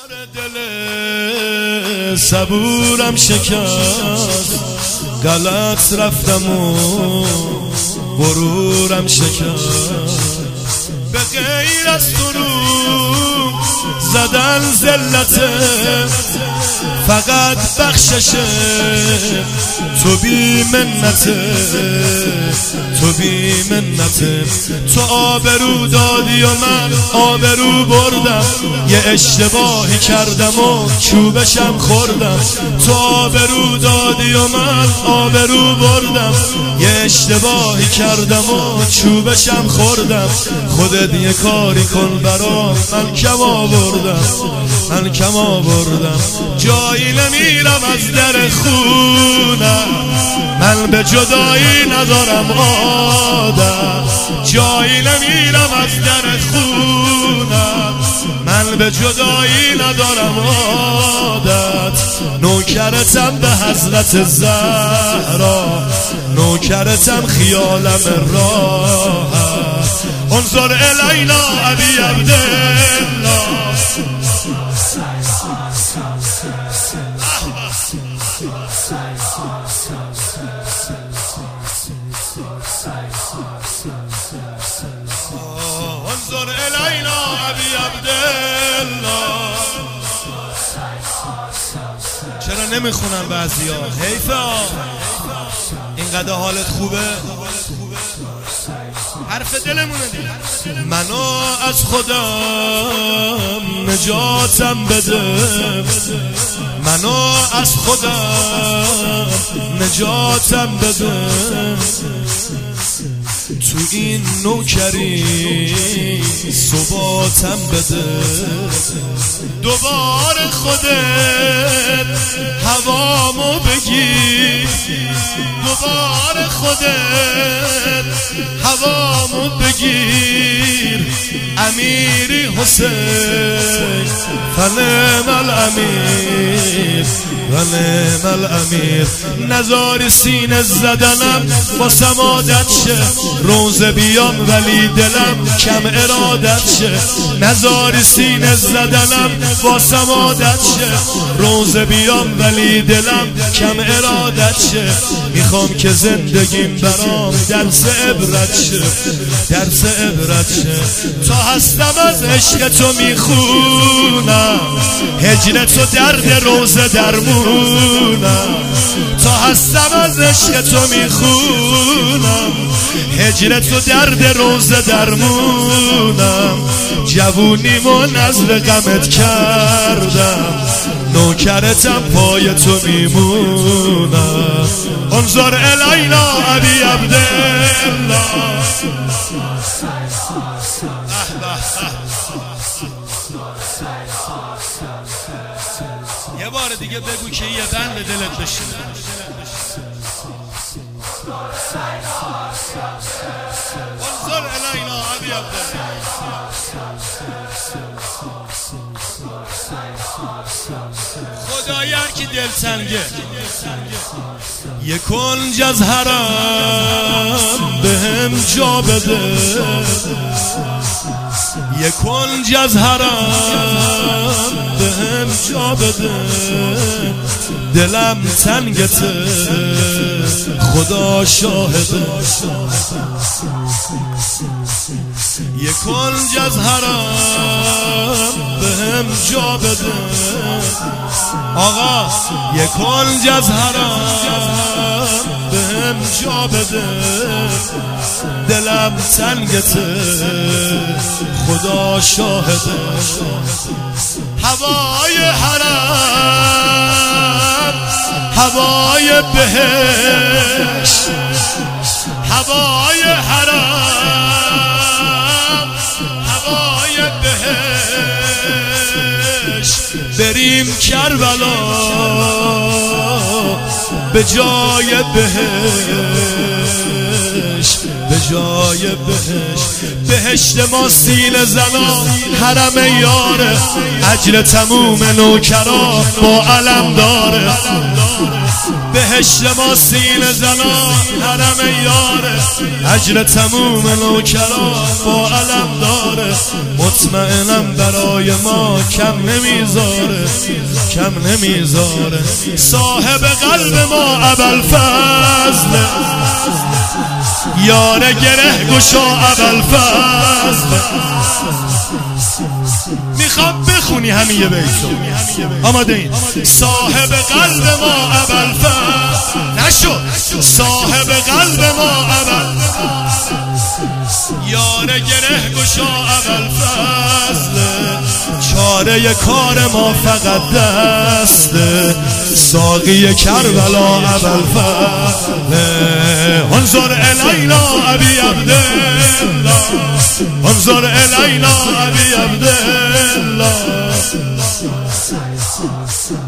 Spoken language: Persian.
دل صبورم شکست، غلط رفتم و غرورم شکست. به غیر از تو رو زدن ذلته، فقط بخششه تو بی منته، تو بی منته. تو آبرو دادی و من آبرو بردم، یه اشتباهی کردم و چوبشم خوردم. تو آبرو دادی و من آبرو بردم، یه اشتباهی کردم و چوبشم خوردم. خودت یه کاری کن برام، من کم آوردم، من کم آوردم. جایی نمیرم از در خونم، من به جدایی ندارم عادت. جایی نمیرم از در خونم، من به جدایی ندارم عادت. نوکرتم به حضرت زهرا، نوکرتم خیالم راحت. انظر الینا ابی عبدالله. انظر الینا ابی عبدالله. چرا نمیخونن بعضی ها؟ حیفه اینقدر حالت خوبه؟ حرف دلمونه دیگه. منو از خودم نجاتم بده، منو از خودم نجاتم بده. تو این نوکری ثباتم بده. دوباره خودت هوامو بگیر، دوباره خودت هوامو بگیر. امیری حسین فنعم الامیر، فنعم الامیر. نزاری سینه زدنم واسم عادت شه، روزه بیام ولی دلم کم ارادت شه. نزاری سینه زدنم واسم عادت شه، روزه بیام ولی دلم کم ارادت شه. میخوام که زندگیم برام درس عبرت شه، درس عبرت شه. تا هستم از عشق تو میخونم، هجر تو درد روزه درمونم. تا هستم از عشق تو میخونم، هجر تو درد روزه درمونم. جوونیمو نذر غمت کردم، نوکرتم پای تو میمونم. انظر الینا ابی عبدالله. یه بار دیگه بگو که یه بند دلت بشینه. انظر الینا ابی عبدالله. خدای هر کی دلتنگه یه کنج از حرم بهم جا بده، یه کنج از حرم بهم جا بده. دلم تنگته خدا شاهده، یه کنج از حرم بهم جا بده. آقا یه کنج از حرم بهم جا بده. دلم تنگته خدا شاهده. هوای حرم هوای بهشت، هوای حرم هوای بهشت. بریم کربلا به جای بهشت، به جای بهشت ما سینه زنا حرم یاره، اجل تموم نوکرا با علم داره. بهشت ما سینه زنا حرم یاره، اجل تموم نوکرا با علم داره. مطمئنم برای ما کم نمیذاره، کم نمیذاره. صاحب قلب ما ابوالفضل، یار گره گشا ابوالفضل. میخوام بخونی همین یه بیتو، آماده این؟ صاحب قلب ما ابوالفضل نشو، صاحب قلب ما ابوالفضل، یار گره گشا ابوالفضل. چاره کار ما فقط دسته، ساقی کربلا ابوالفضل. انظر الینا ابی عبدالله، انظر الینا ابی عبدالله.